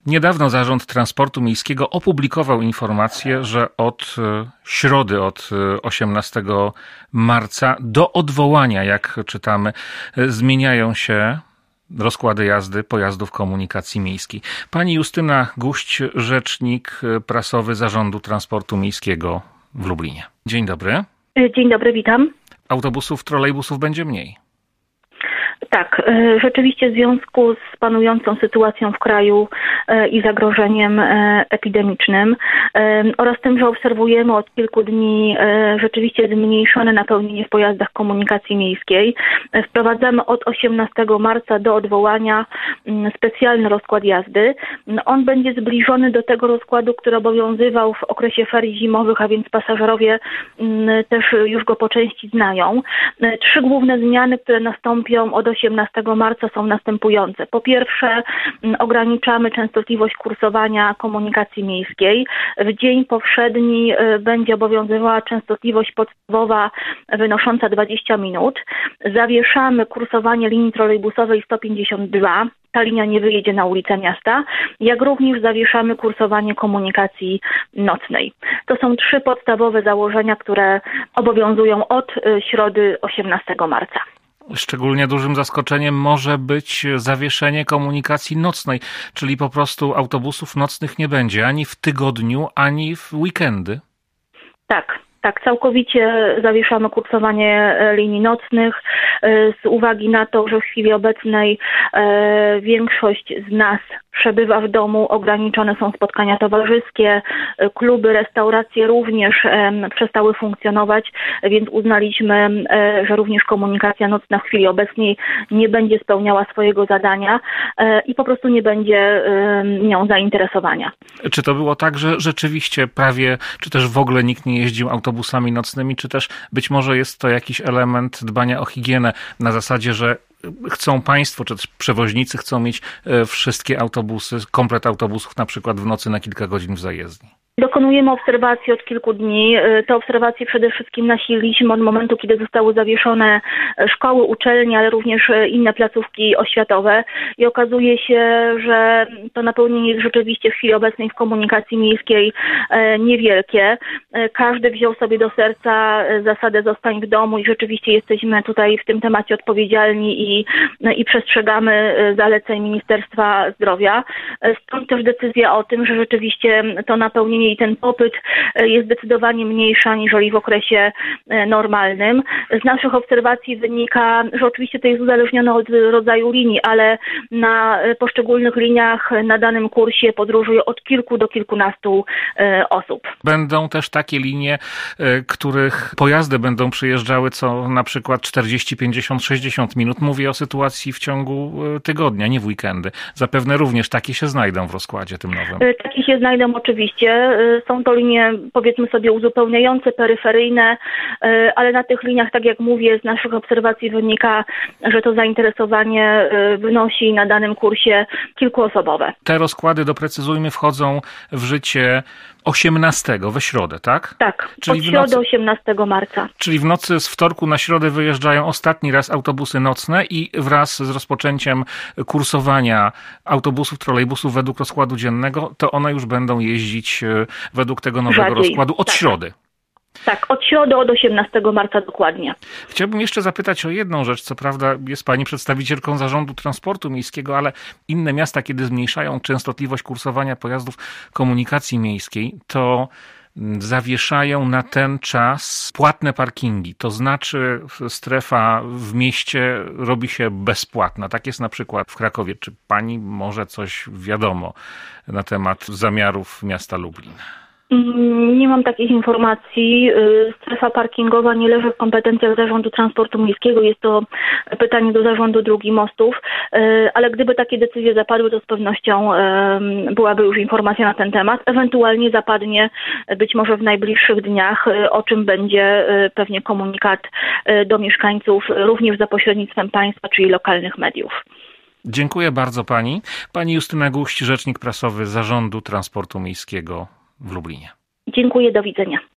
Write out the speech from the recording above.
Niedawno Zarząd Transportu Miejskiego opublikował informację, że od środy, od 18 marca do odwołania, jak czytamy, zmieniają się rozkłady jazdy pojazdów komunikacji miejskiej. Pani Justyna Guść, rzecznik prasowy Zarządu Transportu Miejskiego w Lublinie. Dzień dobry. Dzień dobry, witam. Autobusów, trolejbusów będzie mniej. Tak, rzeczywiście w związku z panującą sytuacją w kraju i zagrożeniem epidemicznym oraz tym, że obserwujemy od kilku dni rzeczywiście zmniejszone napełnienie w pojazdach komunikacji miejskiej, wprowadzamy od 18 marca do odwołania specjalny rozkład jazdy. On będzie zbliżony do tego rozkładu, który obowiązywał w okresie ferii zimowych, a więc pasażerowie też już go po części znają. Trzy główne zmiany, które nastąpią od 18 marca są następujące. Po pierwsze, ograniczamy częstotliwość kursowania komunikacji miejskiej. W dzień powszedni będzie obowiązywała częstotliwość podstawowa wynosząca 20 minut. Zawieszamy kursowanie linii trolejbusowej 152. Ta linia nie wyjedzie na ulicę miasta, jak również zawieszamy kursowanie komunikacji nocnej. To są trzy podstawowe założenia, które obowiązują od środy 18 marca. Szczególnie dużym zaskoczeniem może być zawieszenie komunikacji nocnej, czyli po prostu autobusów nocnych nie będzie ani w tygodniu, ani w weekendy. Tak, całkowicie zawieszamy kursowanie linii nocnych z uwagi na to, że w chwili obecnej większość z nas przebywa w domu, ograniczone są spotkania towarzyskie, kluby, restauracje również przestały funkcjonować, więc uznaliśmy, że również komunikacja nocna w chwili obecnej nie będzie spełniała swojego zadania i po prostu nie będzie nią zainteresowania. Czy to było tak, że rzeczywiście prawie, czy też w ogóle nikt nie jeździł autobusami nocnymi, czy też być może jest to jakiś element dbania o higienę na zasadzie, że chcą państwo, czy też przewoźnicy chcą mieć wszystkie autobusy, komplet autobusów na przykład w nocy na kilka godzin w zajezdni? Dokonujemy obserwacji od kilku dni. Te obserwacje przede wszystkim nasililiśmy od momentu, kiedy zostały zawieszone szkoły, uczelnie, ale również inne placówki oświatowe i okazuje się, że to napełnienie jest rzeczywiście w chwili obecnej w komunikacji miejskiej niewielkie. Każdy wziął sobie do serca zasadę zostań w domu i rzeczywiście jesteśmy tutaj w tym temacie odpowiedzialni i przestrzegamy zaleceń Ministerstwa Zdrowia. Stąd też decyzja o tym, że rzeczywiście to napełnienie i ten popyt jest zdecydowanie mniejsza niżeli w okresie normalnym. Z naszych obserwacji wynika, że oczywiście to jest uzależnione od rodzaju linii, ale na poszczególnych liniach na danym kursie podróżuje od kilku do kilkunastu osób. Będą też takie linie, których pojazdy będą przyjeżdżały co na przykład 40, 50, 60 minut. Mówię o sytuacji w ciągu tygodnia, nie w weekendy. Zapewne również takie się znajdą w rozkładzie tym nowym. Takie się znajdą oczywiście. Są to linie, powiedzmy sobie, uzupełniające, peryferyjne, ale na tych liniach, tak jak mówię, z naszych obserwacji wynika, że to zainteresowanie wynosi na danym kursie kilkuosobowe. Te rozkłady, doprecyzujmy, wchodzą w życie 18 we środę, tak? Tak, czyli od środy 18 marca. Czyli w nocy z wtorku na środę wyjeżdżają ostatni raz autobusy nocne i wraz z rozpoczęciem kursowania autobusów, trolejbusów według rozkładu dziennego, to one już będą jeździć według tego nowego rozkładu od środy. Tak, od środy, od 18 marca dokładnie. Chciałbym jeszcze zapytać o jedną rzecz. Co prawda jest pani przedstawicielką Zarządu Transportu Miejskiego, ale inne miasta, kiedy zmniejszają częstotliwość kursowania pojazdów komunikacji miejskiej, to zawieszają na ten czas płatne parkingi. To znaczy strefa w mieście robi się bezpłatna. Tak jest na przykład w Krakowie. Czy pani może coś wiadomo na temat zamiarów miasta Lublin? Nie mam takich informacji. Strefa parkingowa nie leży w kompetencjach Zarządu Transportu Miejskiego. Jest to pytanie do Zarządu Dróg i Mostów, ale gdyby takie decyzje zapadły, to z pewnością byłaby już informacja na ten temat. Ewentualnie zapadnie być może w najbliższych dniach, o czym będzie pewnie komunikat do mieszkańców, również za pośrednictwem państwa, czyli lokalnych mediów. Dziękuję bardzo pani. Pani Justyna Guść, rzecznik prasowy Zarządu Transportu Miejskiego w Lublinie. Dziękuję, do widzenia.